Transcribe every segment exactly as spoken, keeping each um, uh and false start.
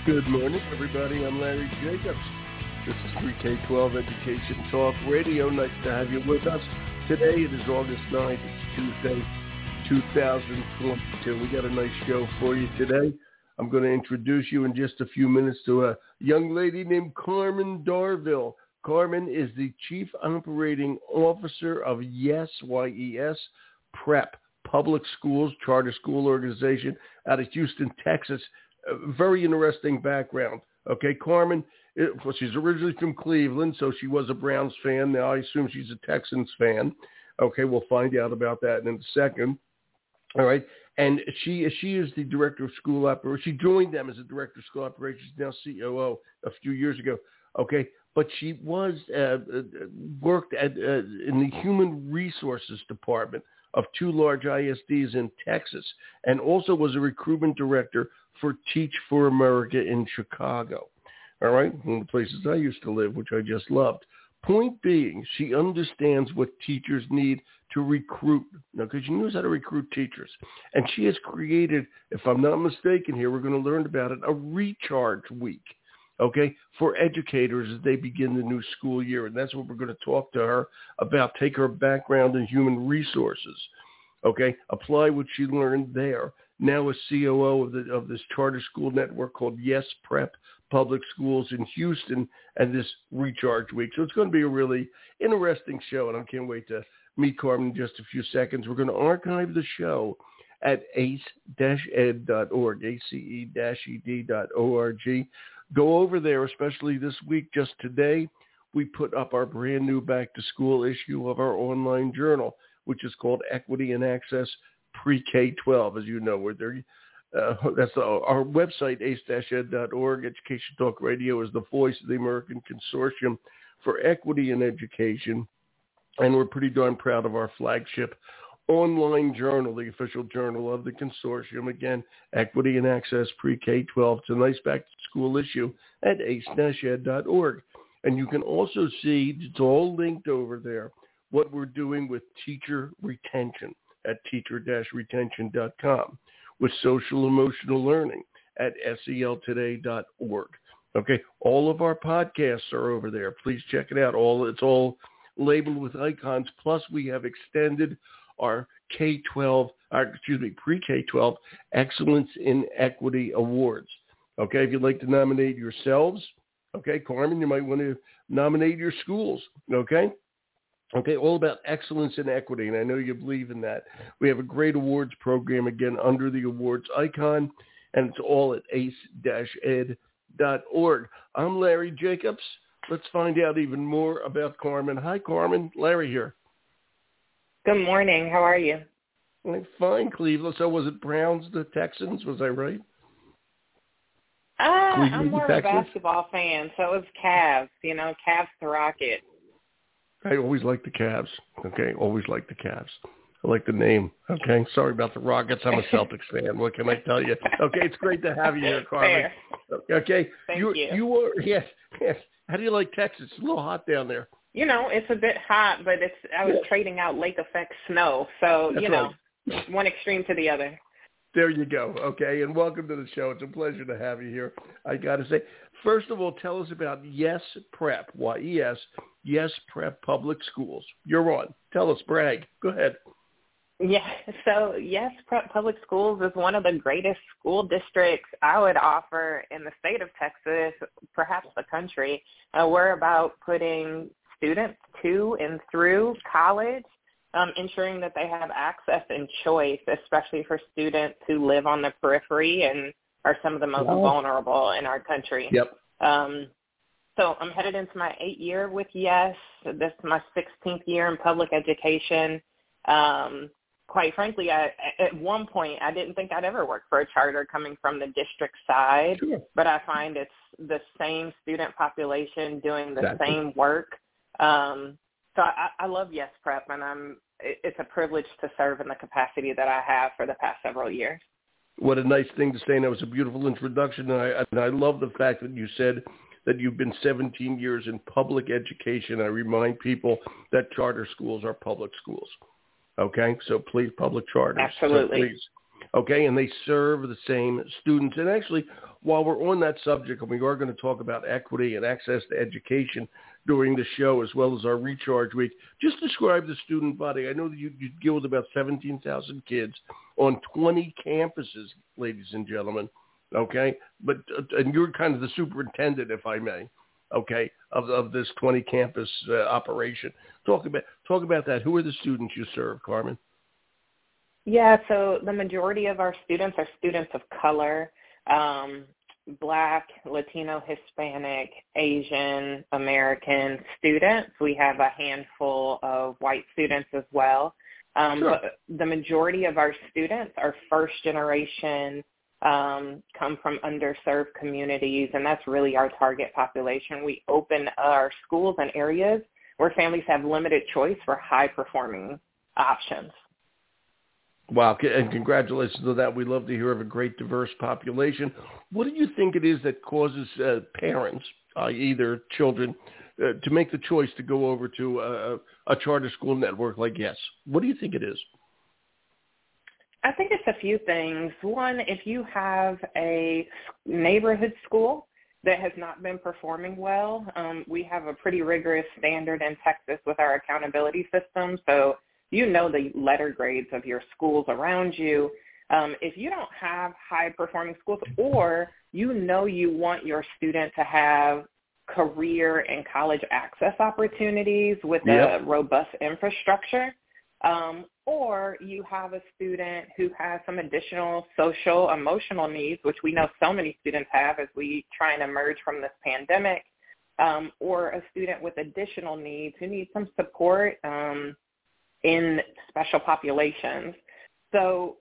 Good morning, everybody. I'm Larry Jacobs. This is pre K twelve Education Talk Radio. Nice to have you with us. Today it is August ninth. It's Tuesday, two thousand twenty-two. We got a nice show for you today. I'm going to introduce you in just a few minutes to a young lady named Carmen Darville. Carmen is the Chief Operating Officer of YES, Y E S, Prep, Public Schools, Charter School Organization out of Houston, Texas. A very interesting background. Okay, Carmen, it, well, she's originally from Cleveland, so she was a Browns fan. Now I assume she's a Texans fan. Okay, we'll find out about that in a second. All right, and she she is the Director of School Operations. She joined them as a Director of School Operations, now C O O, a few years ago. Okay, but she was uh, worked at uh, in the Human Resources Department of two large I S Ds in Texas, and also was a recruitment director for Teach for America in Chicago. All right, one of the places I used to live, which I just loved. Point being, she understands what teachers need to recruit. Now, because she knows how to recruit teachers. And she has created, if I'm not mistaken here, we're going to learn about it, a recharge week, okay, for educators as they begin the new school year. And that's what we're going to talk to her about, take her background in human resources, okay, apply what she learned there. Now a C O O of the of this charter school network called YES Prep Public Schools in Houston, and this Recharge Week. So it's going to be a really interesting show, and I can't wait to meet Carmen in just a few seconds. We're going to archive the show at ace dash ed dot org, A C E E D dot O R G. Go over there, especially this week. Just today, we put up our brand new back-to-school issue of our online journal, which is called Equity and Access pre K twelve, as you know. Where they're, uh, that's the, our website, ace dash ed dot org. Education Talk Radio is the voice of the American Consortium for Equity in Education, and we're pretty darn proud of our flagship online journal, the official journal of the consortium. Again, Equity and Access pre K twelve. It's a nice back-to-school issue at ace dash ed dot org. And you can also see, it's all linked over there, what we're doing with teacher retention at teacher dash retention dot com, with social emotional learning at sel today dot org. Okay, all of our podcasts are over there. Please check it out. All it's all labeled with icons. Plus, we have extended our K twelve, our, excuse me, pre K twelve Excellence in Equity Awards. Okay, if you'd like to nominate yourselves, okay, Carmen, you might want to nominate your schools. Okay. Okay, all about excellence in equity, and I know you believe in that. We have a great awards program, again, under the awards icon, and it's all at ace dash ed dot org. I'm Larry Jacobs. Let's find out even more about Carmen. Hi, Carmen. Larry here. Good morning. How are you? I'm fine, Cleveland. So was it Browns, the Texans? Was I right? Uh, I'm more of a basketball fan, so it was Cavs, you know, Cavs to Rockets. I always like the Cavs, okay? Always like the Cavs. I like the name, okay? Sorry about the Rockets. I'm a Celtics fan. What can I tell you? Okay, it's great to have you here, Carmen. Fair. Okay? Thank you. You, you are, yes, yes. How do you like Texas? It's a little hot down there. You know, it's a bit hot, but it's. I was yeah. trading out lake effect snow, so, That's you know, right. One extreme to the other. There you go, okay? And welcome to the show. It's a pleasure to have you here. I got to say, first of all, tell us about YES Prep, Y E S, YES Prep Public Schools. You're on. Tell us, brag. Go ahead. Yeah, so YES Prep Public Schools is one of the greatest school districts I would offer in the state of Texas, perhaps the country. Uh, we're about putting students to and through college, um, ensuring that they have access and choice, especially for students who live on the periphery and are some of the most wow. vulnerable in our country. Yep. Um, so I'm headed into my eighth year with YES. This is my sixteenth year in public education. Um, quite frankly, I, at one point, I didn't think I'd ever work for a charter coming from the district side, sure. but I find it's the same student population doing the exactly. same work. Um, so I, I love YES Prep, and I'm, it's a privilege to serve in the capacity that I have for the past several years. What a nice thing to say, and that was a beautiful introduction, and I, and I love the fact that you said that you've been seventeen years in public education. I remind people that charter schools are public schools, okay? So please, public charters. Absolutely. So please. Okay, and they serve the same students. And actually, while we're on that subject, and we are going to talk about equity and access to education during the show, as well as our Recharge Week, just describe the student body. I know that you, you deal with about seventeen thousand kids on twenty campuses, ladies and gentlemen, okay? But uh, and you're kind of the superintendent, if I may, okay, of, of this twenty campus uh, operation. Talk about talk about that. Who are the students you serve, Carmen? Yeah, so the majority of our students are students of color, um, Black, Latino, Hispanic, Asian, American students. We have a handful of white students as well. Um, Sure. But the majority of our students are first generation, um, come from underserved communities, and that's really our target population. We open our schools in areas where families have limited choice for high-performing options. Wow, and congratulations on that. We love to hear of a great diverse population. What do you think it is that causes uh, parents, uh, either children, uh, to make the choice to go over to a, a charter school network like YES? What do you think it is? I think it's a few things. One, if you have a neighborhood school that has not been performing well, um, we have a pretty rigorous standard in Texas with our accountability system. So you know the letter grades of your schools around you. Um, if you don't have high-performing schools, or you know you want your student to have career and college access opportunities with Yep. a robust infrastructure, um, or you have a student who has some additional social, emotional needs, which we know so many students have as we try and emerge from this pandemic, um, or a student with additional needs who needs some support, um, in special populations. So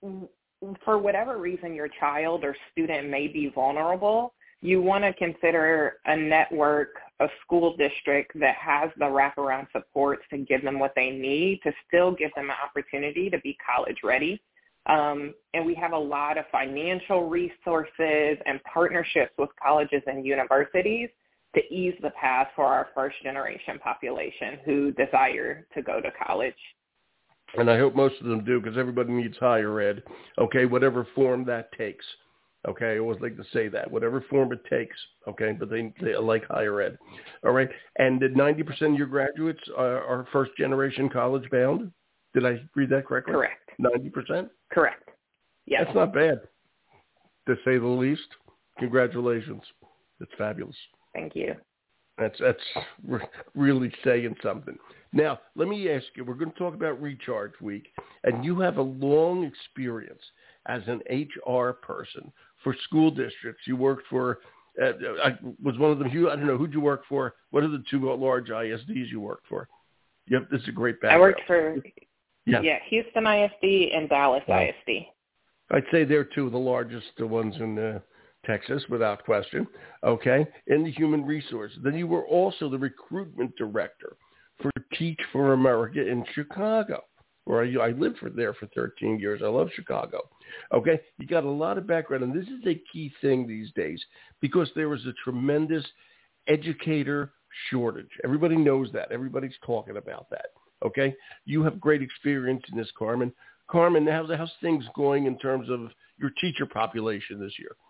for whatever reason your child or student may be vulnerable, you want to consider a network, a school district that has the wraparound supports to give them what they need to still give them an opportunity to be college ready. Um, and we have a lot of financial resources and partnerships with colleges and universities to ease the path for our first-generation population who desire to go to college. And I hope most of them do, because everybody needs higher ed, okay, whatever form that takes. Okay, I always like to say that, whatever form it takes, okay, but they, they like higher ed. All right, and did ninety percent of your graduates are, are first-generation college-bound? Did I read that correctly? Correct. ninety percent? Correct. Yes. That's not bad, to say the least. Congratulations. It's fabulous. Thank you. That's that's really saying something. Now, let me ask you, we're going to talk about Recharge Week, and you have a long experience as an H R person for school districts. You worked for, uh, I was one of them, you, I don't know, who'd you work for? What are the two large I S Ds you worked for? Yep, this is a great background. I worked for, yeah, yeah Houston I S D and Dallas wow. I S D. I'd say they're two of the largest ones in uh, Texas, without question, okay, in the human resources. Then you were also the recruitment director for Teach for America in Chicago, where I, I lived for there for thirteen years. I love Chicago, okay? You got a lot of background, and this is a key thing these days because there is a tremendous educator shortage. Everybody knows that. Everybody's talking about that, okay? You have great experience in this, Carmen. Carmen, how's, how's things going in terms of your teacher population this year?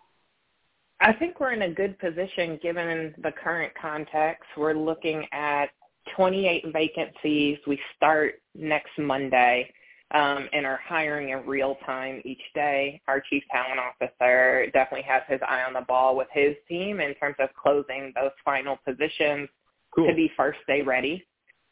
I think we're in a good position given the current context. We're looking at twenty-eight vacancies. We start next Monday um, and are hiring in real time each day. Our chief talent officer definitely has his eye on the ball with his team in terms of closing those final positions cool. to be first day ready.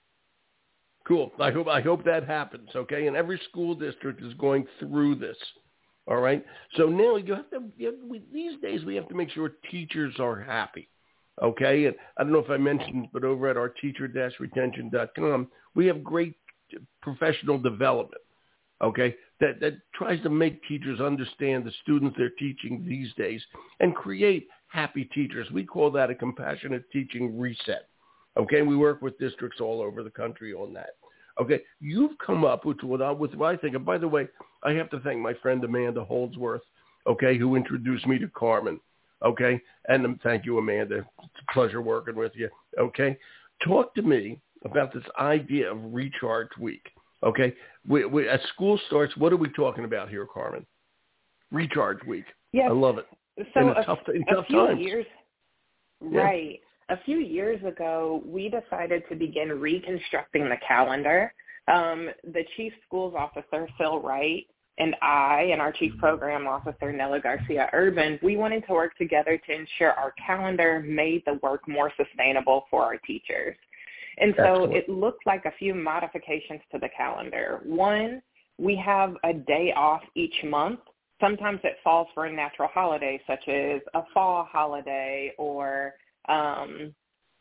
Cool. I hope I hope that happens, okay? And every school district is going through this. All right. So now you have to. You have, we, these days we have to make sure teachers are happy. Okay. And I don't know if I mentioned, but over at our teacher dash retention dot com, we have great professional development. Okay. That that tries to make teachers understand the students they're teaching these days and create happy teachers. We call that a compassionate teaching reset. Okay. We work with districts all over the country on that. Okay, you've come up with what I, with what I think. And by the way, I have to thank my friend Amanda Holdsworth, okay, who introduced me to Carmen, okay? And um, thank you, Amanda. It's a pleasure working with you, okay? Talk to me about this idea of Recharge Week, okay? We, we, as school starts, what are we talking about here, Carmen? Recharge Week. Yes. I love it. So in a, a, tough, in a tough few times. years, Yeah. right. A few years ago, we decided to begin reconstructing the calendar. Um, the chief schools officer, Phil Wright, and I and our chief program officer, Nella Garcia Urban, we wanted to work together to ensure our calendar made the work more sustainable for our teachers. And so Excellent. it looked like a few modifications to the calendar. One, we have a day off each month. Sometimes it falls for a natural holiday, such as a fall holiday or um,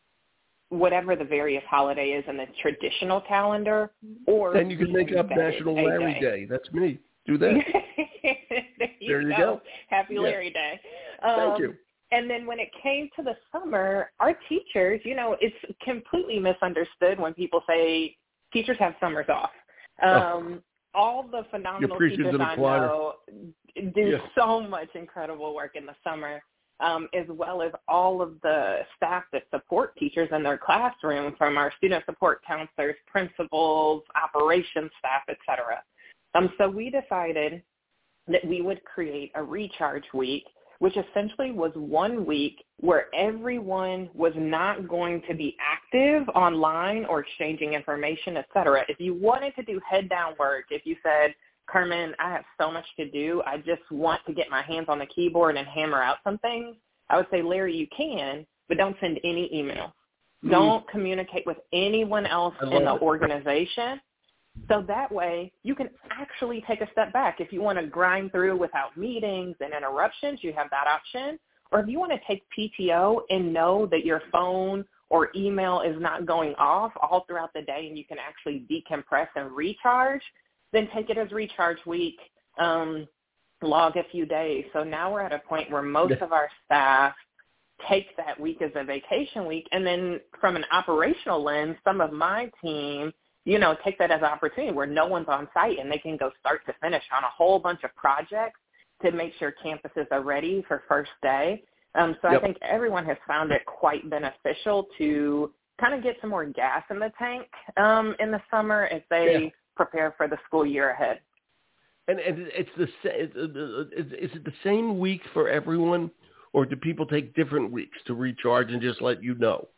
whatever the various holiday is in the traditional calendar. Or then you can make up National Larry Day. Day. That's me. Do that. there you, there you go. go. Happy yeah. Larry Day. Um, Thank you. And then when it came to the summer, our teachers, you know, it's completely misunderstood when people say teachers have summers off. Um, oh. All the phenomenal teachers I know do yeah. so much incredible work in the summer, um, as well as all of the staff that support teachers in their classroom, from our student support counselors, principals, operations staff, et cetera. Um, so we decided that we would create a recharge week, which essentially was one week where everyone was not going to be active online or exchanging information, et cetera. If you wanted to do head-down work, if you said, Carmen, I have so much to do, I just want to get my hands on the keyboard and hammer out some things, I would say, Larry, you can, but don't send any emails. Mm. Don't communicate with anyone else in the it. organization. So that way you can actually take a step back. If you want to grind through without meetings and interruptions, you have that option. Or if you want to take P T O and know that your phone or email is not going off all throughout the day and you can actually decompress and recharge, then take it as recharge week, um, log a few days. So now we're at a point where most yeah. of our staff take that week as a vacation week. And then from an operational lens, some of my team, you know, take that as an opportunity where no one's on site and they can go start to finish on a whole bunch of projects to make sure campuses are ready for first day. Um, so yep. I think everyone has found it quite beneficial to kind of get some more gas in the tank um, in the summer as they yeah. prepare for the school year ahead. And, and it's the is it the same week for everyone, or do people take different weeks to recharge and just let you know?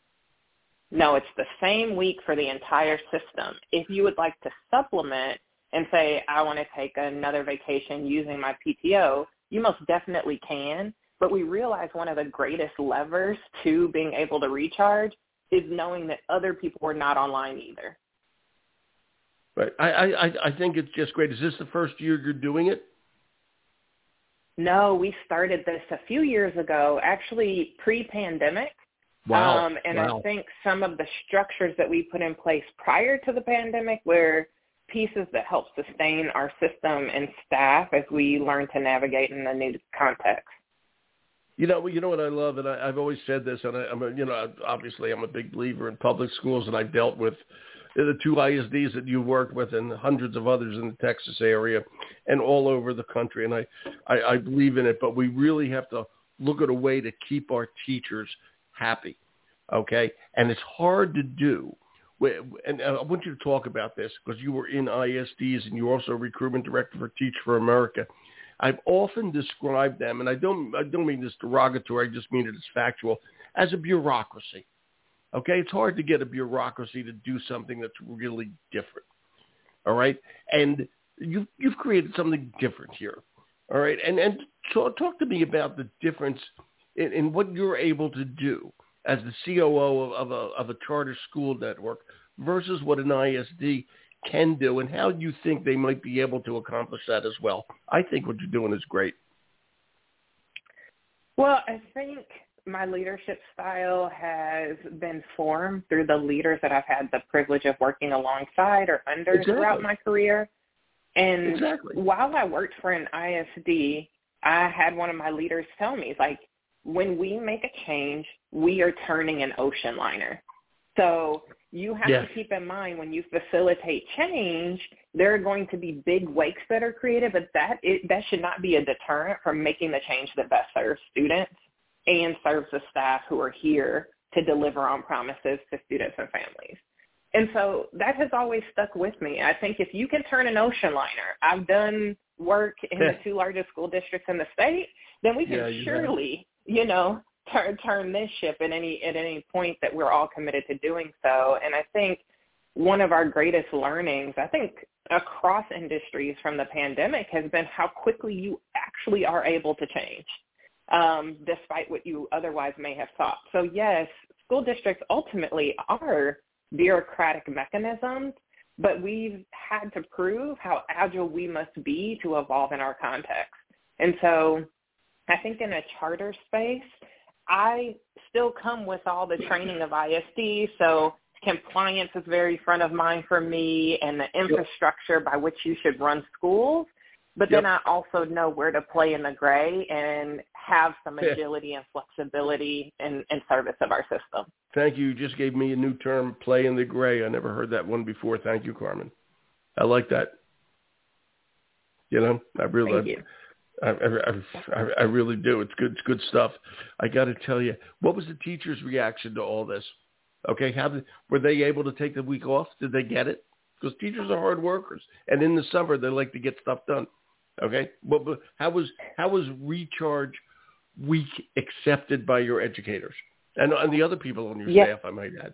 No, it's the same week for the entire system. If you would like to supplement and say, I want to take another vacation using my P T O, you most definitely can. But we realize one of the greatest levers to being able to recharge is knowing that other people are not online either. Right. I, I, I think it's just great. Is this the first year you're doing it? No, we started this a few years ago, actually pre-pandemic. Wow. Um, and wow. I think some of the structures that we put in place prior to the pandemic were pieces that help sustain our system and staff as we learn to navigate in the new context. You know, you know what I love, and I, I've always said this, and I, I'm, a, you know, obviously I'm a big believer in public schools, and I've dealt with the two I S Ds that you worked with and hundreds of others in the Texas area and all over the country, and I, I, I believe in it, but we really have to look at a way to keep our teachers happy, okay? And it's hard to do. And I want you to talk about this because you were in I S Ds and you're also a recruitment director for Teach for America. I've often described them, and I don't I don't mean this derogatory, I just mean it as factual, as a bureaucracy. Okay? It's hard to get a bureaucracy to do something that's really different. All right? And you've, you've created something different here. All right? And, and talk, talk to me about the difference in, in what you're able to do as the C O O of, of, a, of a charter school network versus what an I S D can do, and how you think they might be able to accomplish that as well. I think what you're doing is great. Well, I think my leadership style has been formed through the leaders that I've had the privilege of working alongside or under exactly. throughout my career. And exactly. while I worked for an I S D, I had one of my leaders tell me, like, when we make a change, we are turning an ocean liner. So you have yes. to keep in mind when you facilitate change, there are going to be big wakes that are created, but that it, that should not be a deterrent from making the change that best serves students and serves the staff who are here to deliver on promises to students and families. And so that has always stuck with me. I think if you can turn an ocean liner, I've done work in the two largest school districts in the state, then we can yeah, you surely, have. you know, turn turn this ship at any at any point that we're all committed to doing so. And I think one of our greatest learnings, I think, across industries from the pandemic has been how quickly you actually are able to change, um, despite what you otherwise may have thought. So yes, school districts ultimately are bureaucratic mechanisms, but we've had to prove how agile we must be to evolve in our context. And so I think in a charter space, I still come with all the training of I S D, so compliance is very front of mind for me and the infrastructure by which you should run schools. But yep. then I also know where to play in the gray and have some agility and flexibility in, in service of our system. Thank you. You just gave me a new term, play in the gray. I never heard that one before. Thank you, Carmen. I like that. You know, I really, Thank you. I, I, I, I really do. It's good. It's good stuff. I got to tell you, what was the teacher's reaction to all this? Okay, how did, were they able to take the week off? Did they get it? Because teachers are hard workers, and in the summer they like to get stuff done. Okay, but, but how was how was Recharge Week accepted by your educators and, and the other people on your yes. staff? I might add.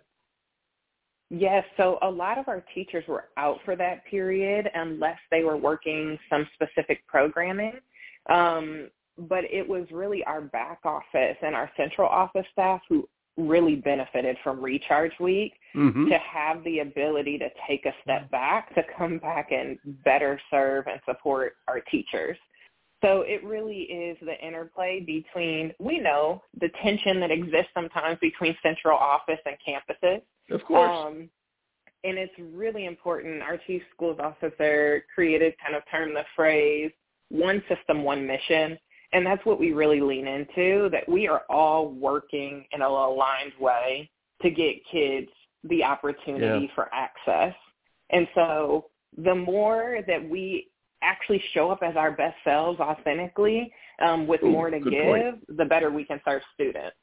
Yes, so a lot of our teachers were out for that period unless they were working some specific programming. Um, but it was really our back office and our central office staff who really benefited from Recharge Week mm-hmm. to have the ability to take a step back, to come back and better serve and support our teachers. So it really is the interplay between, we know the tension that exists sometimes between central office and campuses. Of course. Um, and it's really important. Our chief schools officer created kind of termed the phrase, one system, one mission. And that's what we really lean into, that we are all working in an aligned way to get kids the opportunity yeah. for access. And so the more that we actually show up as our best selves authentically um, with Ooh, more to give, point. the better we can serve students.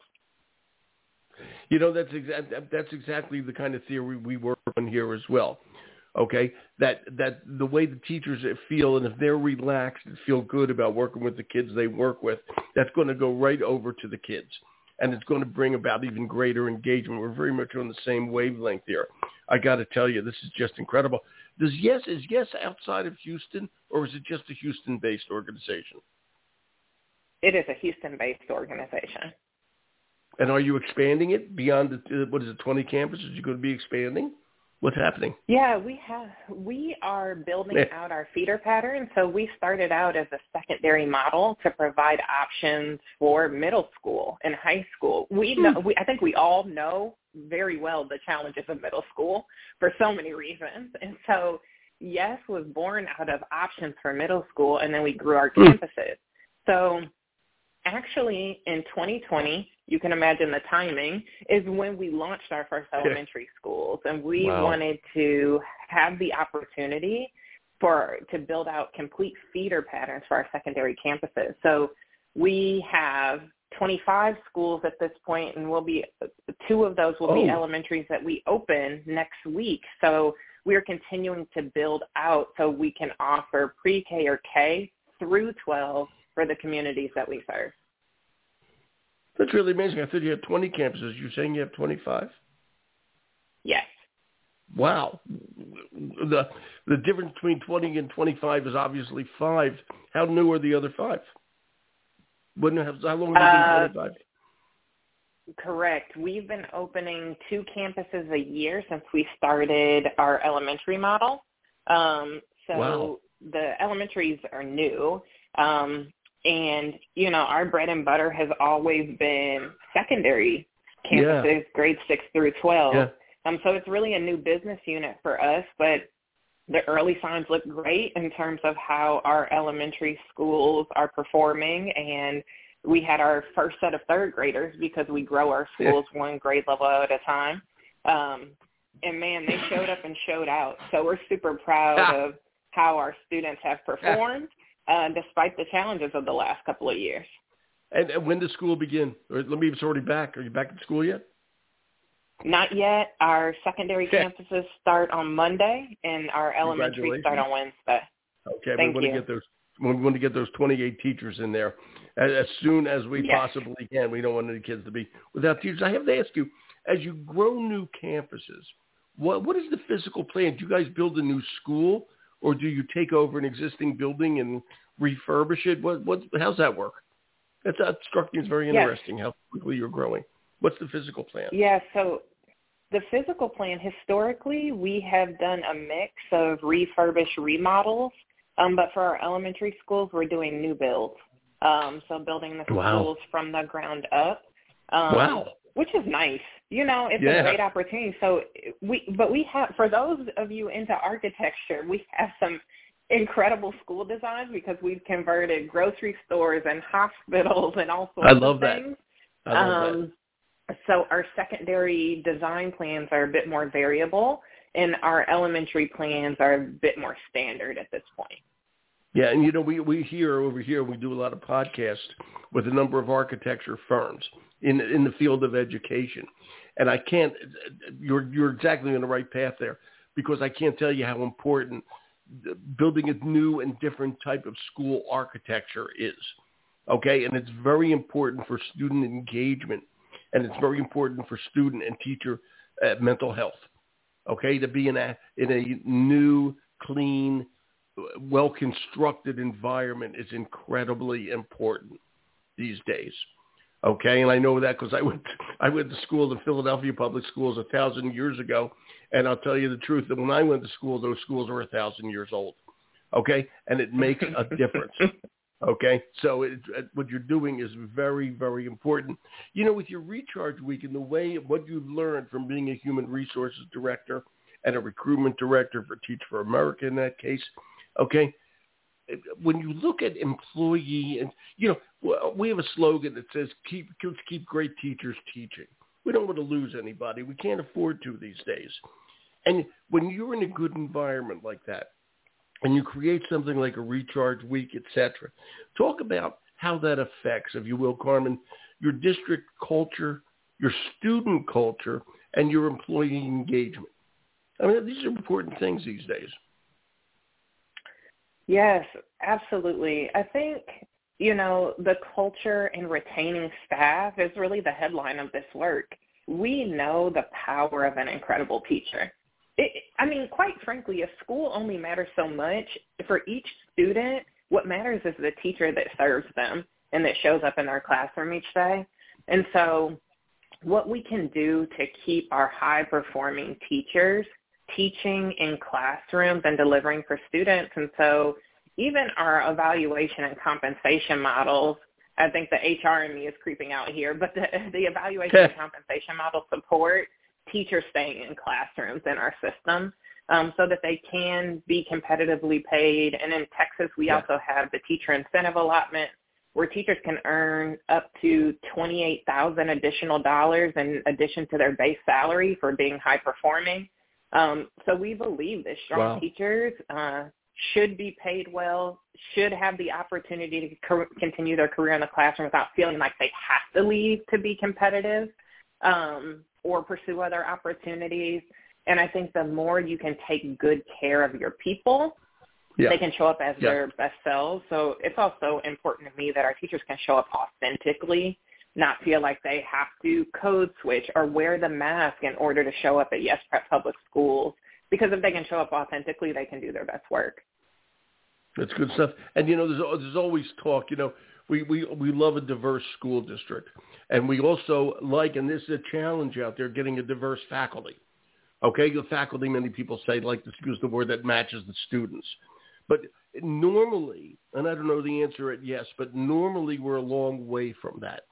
You know, that's, exa- that's exactly the kind of theory we work on here as well. Okay, that that the way the teachers feel, and if they're relaxed and feel good about working with the kids they work with, that's going to go right over to the kids, and it's going to bring about even greater engagement. We're very much on the same wavelength here. I got to tell you, this is just incredible. Does Yes is Yes outside of Houston, or is it just a Houston-based organization? It is a Houston-based organization. And are you expanding it beyond the, what is it, twenty campuses? You're going to be expanding? What's happening? Yeah, we have. We are building yeah. out our feeder pattern. So we started out as a secondary model to provide options for middle school and high school. We know. We, I think we all know very well the challenges of middle school for so many reasons. And so Yes was born out of options for middle school, and then we grew our campuses. So actually, in twenty twenty, you can imagine the timing, is when we launched our first elementary schools. And we wow. wanted to have the opportunity for to build out complete feeder patterns for our secondary campuses. So we have twenty-five schools at this point, and we'll be two of those will oh. be elementaries that we open next week. So we're continuing to build out so we can offer pre-K or K through twelve for the communities that we serve. That's really amazing. I thought you had twenty campuses. You're saying you have twenty-five? Yes. Wow. The the difference between twenty and twenty-five is obviously five. How new are the other five? Wouldn't have, how long have you uh, been twenty-five? Correct. We've been opening two campuses a year since we started our elementary model. Um, so wow. the elementaries are new. Um, and, you know, our bread and butter has always been secondary campuses, yeah. grades six through twelve. Yeah. Um, so it's really a new business unit for us, but the early signs look great in terms of how our elementary schools are performing. And we had our first set of third graders because we grow our schools yeah. one grade level at a time. Um, and, man, they showed up and showed out. So we're super proud ah. of how our students have performed. Ah. Uh, despite the challenges of the last couple of years. And, and when does school begin? Or let me, it's already back. Are you back at school yet? Not yet. Our secondary yeah. campuses start on Monday, and our elementary start on Wednesday. Okay, Thank we want you. to get those. We want to get those twenty-eight teachers in there as, as soon as we yes. possibly can. We don't want any kids to be without teachers. I have to ask you, as you grow new campuses, what what is the physical plan? Do you guys build a new school, or do you take over an existing building and refurbish it? What what how's that work? That's, that struck me as very interesting. Yes. How quickly you're growing. What's the physical plan? Yeah, so the physical plan, historically, we have done a mix of refurbished remodels, um, but for our elementary schools, we're doing new builds. Um, so building the wow. schools from the ground up. Um, wow. Which is nice. You know, it's yeah. a great opportunity. So we, but we have, for those of you into architecture, we have some incredible school designs because we've converted grocery stores and hospitals and all sorts I love of that. things. I love um, that. So our secondary design plans are a bit more variable, and our elementary plans are a bit more standard at this point. Yeah, and you know, we, we hear over here, we do a lot of podcasts with a number of architecture firms in in the field of education. And I can't, you're you're exactly on the right path there, because I can't tell you how important building a new and different type of school architecture is. Okay, and it's very important for student engagement, and it's very important for student and teacher uh, mental health. Okay, to be in a in a new, clean, well-constructed environment is incredibly important these days. Okay, and I know that because I went I went to school, the Philadelphia Public Schools, a thousand years ago, and I'll tell you the truth that when I went to school, those schools were a thousand years old. Okay, and it makes a difference. Okay, so it, what you're doing is very, very important. You know, with your Recharge Week and the way what you've learned from being a human resources director and a recruitment director for Teach for America in that case, okay, when you look at employee, and you know, we have a slogan that says keep keep great teachers teaching. We don't want to lose anybody. We can't afford to these days. And when you're in a good environment like that, and you create something like a Recharge Week, et cetera, talk about how that affects, if you will, Carmen, your district culture, your student culture, and your employee engagement. I mean, these are important things these days. Yes, absolutely. I think, you know, the culture and retaining staff is really the headline of this work. We know the power of an incredible teacher. It, I mean, quite frankly, a school only matters so much. For each student, what matters is the teacher that serves them and that shows up in our classroom each day. And so what we can do to keep our high-performing teachers teaching in classrooms and delivering for students. And so even our evaluation and compensation models, I think the H R in me is creeping out here, but the, the evaluation and compensation model support teachers staying in classrooms in our system um, so that they can be competitively paid. And in Texas, we yeah. also have the teacher incentive allotment where teachers can earn up to twenty-eight thousand dollars additional dollars in addition to their base salary for being high performing. Um, so we believe that strong wow. teachers uh, should be paid well, should have the opportunity to co- continue their career in the classroom without feeling like they have to leave to be competitive um, or pursue other opportunities. And I think the more you can take good care of your people, yeah. they can show up as yeah. their best selves. So it's also important to me that our teachers can show up authentically, not feel like they have to code switch or wear the mask in order to show up at Yes Prep Public Schools. Because if they can show up authentically, they can do their best work. That's good stuff. And, you know, there's, there's always talk, you know, we, we, we love a diverse school district. And we also like, and this is a challenge out there, getting a diverse faculty. Okay, the faculty, many people say, like to use the word that matches the students. But normally, and I don't know the answer at yes, but normally we're a long way from that.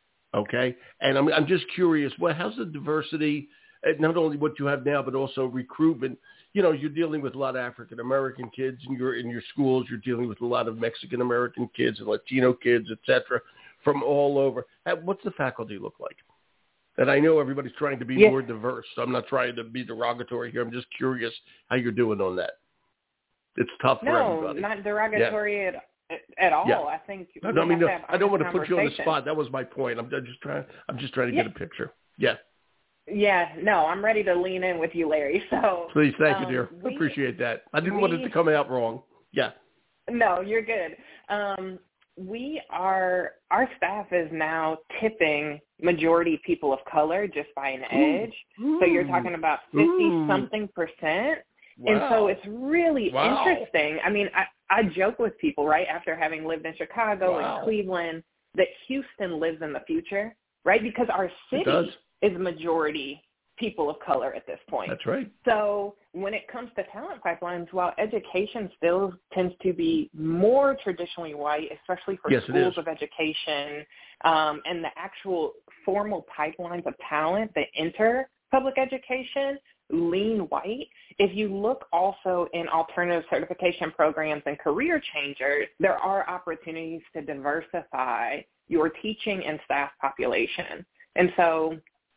Okay, and I'm I'm just curious. Well, how's the diversity? Not only what you have now, but also recruitment. You know, you're dealing with a lot of African American kids in your in your schools. You're dealing with a lot of Mexican American kids and Latino kids, et cetera, from all over. What's the faculty look like? And I know everybody's trying to be yeah. more diverse, so I'm not trying to be derogatory here. I'm just curious how you're doing on that. It's tough no, for everybody. No, not derogatory yeah. at At all, yeah. I think. No, I mean, no, I don't want to put you on the spot. That was my point. I'm just trying. I'm just trying to yeah. get a picture. Yeah. Yeah. No, I'm ready to lean in with you, Larry. So please, thank um, you, dear. We, I appreciate that. I didn't we, want it to come out wrong. Yeah. No, you're good. Um, we are, our staff is now tipping majority people of color just by an edge. Ooh. So you're talking about fifty-something percent. Wow. And so it's really wow. interesting. I mean, I, I joke with people, right, after having lived in Chicago wow. and Cleveland, that Houston lives in the future, right? Because our city is majority people of color at this point. That's right. So when it comes to talent pipelines, while education still tends to be more traditionally white, especially for yes, schools of education, um, and the actual formal pipelines of talent that enter public education lean white, if you look also in alternative certification programs and career changers, there are opportunities to diversify your teaching and staff population. And so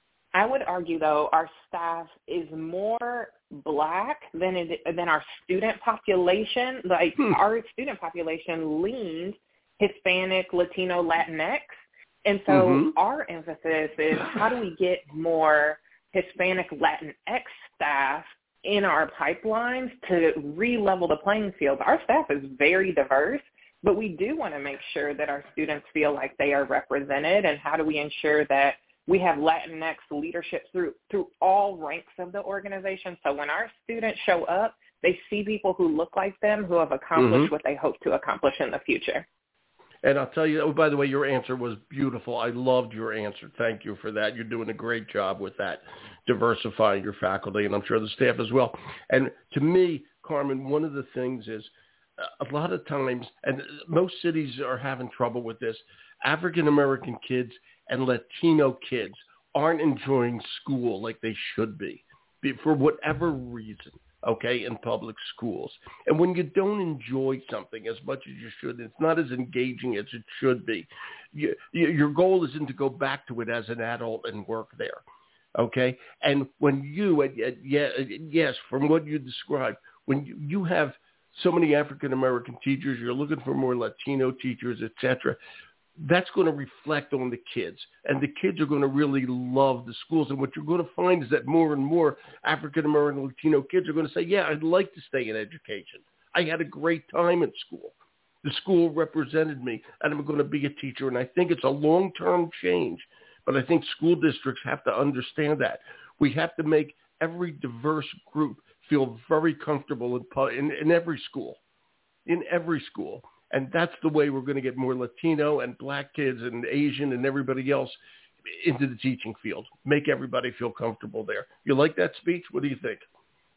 I would argue, though, our staff is more Black than it, than our student population. Like, hmm. our student population leans Hispanic, Latino, Latinx. And so mm-hmm. our emphasis is how do we get more Hispanic, Latinx staff in our pipelines to re-level the playing field. Our staff is very diverse, but we do want to make sure that our students feel like they are represented, and how do we ensure that we have Latinx leadership through through all ranks of the organization. So when our students show up, they see people who look like them, who have accomplished mm-hmm. what they hope to accomplish in the future. And I'll tell you, oh, by the way, your answer was beautiful. I loved your answer. Thank you for that. You're doing a great job with that, diversifying your faculty, and I'm sure the staff as well. And to me, Carmen, one of the things is a lot of times, and most cities are having trouble with this, African-American kids and Latino kids aren't enjoying school like they should be, for whatever reason. Okay, in public schools. And when you don't enjoy something as much as you should, it's not as engaging as it should be. You, you, your goal isn't to go back to it as an adult and work there. Okay? And when you, and, and, yeah, yes, from what you described, when you, you have so many African-American teachers, you're looking for more Latino teachers, et cetera, that's going to reflect on the kids, and the kids are going to really love the schools. And what you're going to find is that more and more African-American Latino kids are going to say, yeah, I'd like to stay in education. I had a great time at school. The school represented me, and I'm going to be a teacher. And I think it's a long-term change, but I think school districts have to understand that. We have to make every diverse group feel very comfortable in, in, in every school, in every school. And that's the way we're going to get more Latino and Black kids and Asian and everybody else into the teaching field. Make everybody feel comfortable there. You like that speech? What do you think?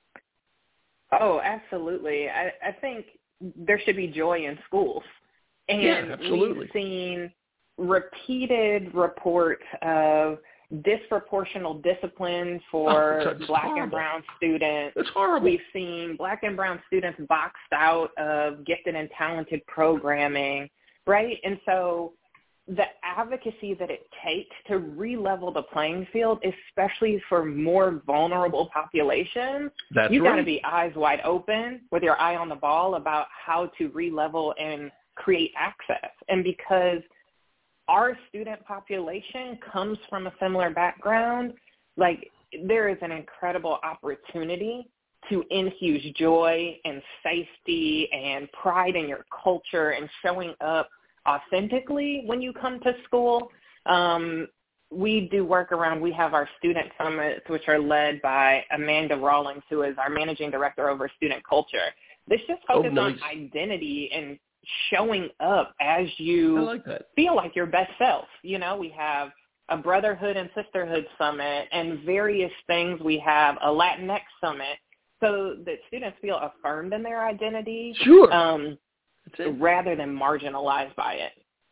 Oh, absolutely. I, I think there should be joy in schools. And yeah, absolutely. We've seen repeated reports of disproportional discipline for oh, Black horrible. and brown students. It's horrible. We've seen Black and brown students boxed out of gifted and talented programming, right? And so the advocacy that it takes to re-level the playing field, especially for more vulnerable populations, That's you right. got to be eyes wide open with your eye on the ball about how to re-level and create access. And because our student population comes from a similar background, like there is an incredible opportunity to infuse joy and safety and pride in your culture and showing up authentically when you come to school. Um, we do work around, we have our student summits, which are led by Amanda Rawlings, who is our managing director over student culture. This just focuses oh, nice. on identity and showing up as you like feel like your best self. You know, we have a brotherhood and sisterhood summit and various things. We have a Latinx summit so that students feel affirmed in their identity sure. um, rather than marginalized by it.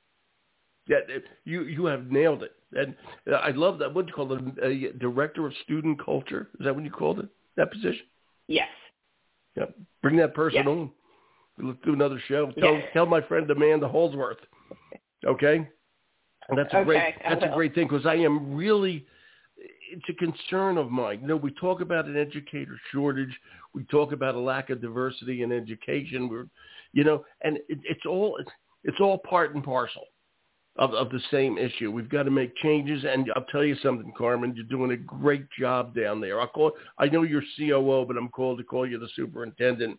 Yeah, you, you have nailed it. And I love that. What do you call it? A director of student culture? Is that what you called it, that position? Yes. Yeah. Bring that person yes. on. Let's do another show. Tell Yeah. tell my friend Amanda Holdsworth, okay? And that's a okay, great that's a great thing because I am really it's a concern of mine. You know, we talk about an educator shortage, we talk about a lack of diversity in education. We're, you know, and it, it's all it's, it's all part and parcel of of the same issue. We've got to make changes, and I'll tell you something, Carmen. You're doing a great job down there. I call I know you're C O O, but I'm called to call you the superintendent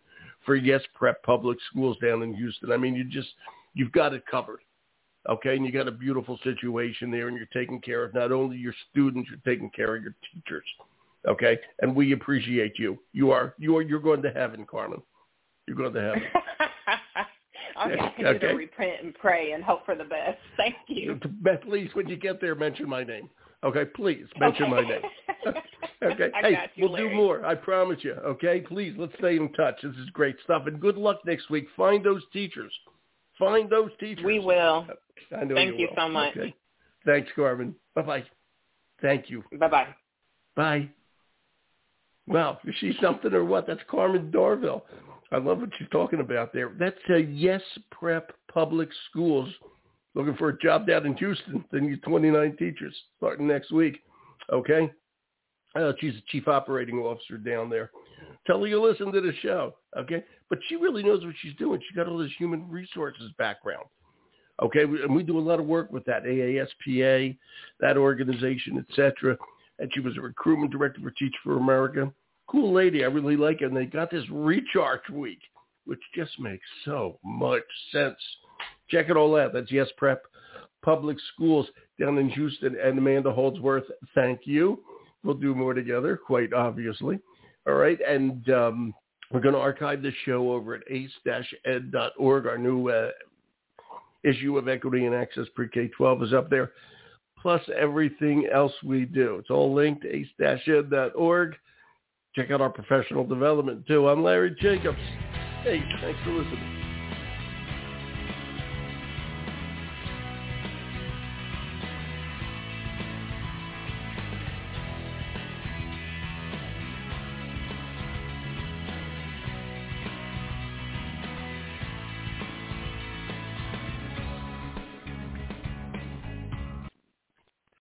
for Yes Prep Public Schools down in Houston. I mean, you just, you've got it covered. Okay, and you got a beautiful situation there, and you're taking care of not only your students, you're taking care of your teachers. Okay, and we appreciate you. You are, you are, you're going to heaven, Carmen. You're going to heaven. Okay, I continue okay. to repent and pray and hope for the best. Thank you. At least when you get there, mention my name. Okay, please mention okay. my name. Okay, I hey, got you, we'll Larry. do more. I promise you. Okay, please let's stay in touch. This is great stuff, and good luck next week. Find those teachers. Find those teachers. We will. I know Thank you, you will. so much. Okay. Thanks, Carmen. Bye bye. Thank you. Bye bye. Bye. Wow, is she something or what? That's Carmen Darville. I love what she's talking about there. That's a Yes Prep Public Schools. Looking for a job down in Houston. They need twenty-nine teachers starting next week. Okay? Uh, she's a chief operating officer down there. Tell her you listen to the show. Okay? But she really knows what she's doing. She's got all this human resources background. Okay? We, and we do a lot of work with that, A A S P A, that organization, et cetera. And she was a recruitment director for Teach for America. Cool lady. I really like it. And they got this recharge week, which just makes so much sense. Check it all out. That's Yes Prep Public Schools down in Houston. And Amanda Holdsworth, thank you. We'll do more together, quite obviously. All right. And um, we're going to archive this show over at ace dash ed dot org. Our new uh, issue of Equity and Access Pre-K twelve is up there, plus everything else we do. It's all linked, ace dash ed dot org. Check out our professional development, too. I'm Larry Jacobs. Hey, thanks for listening.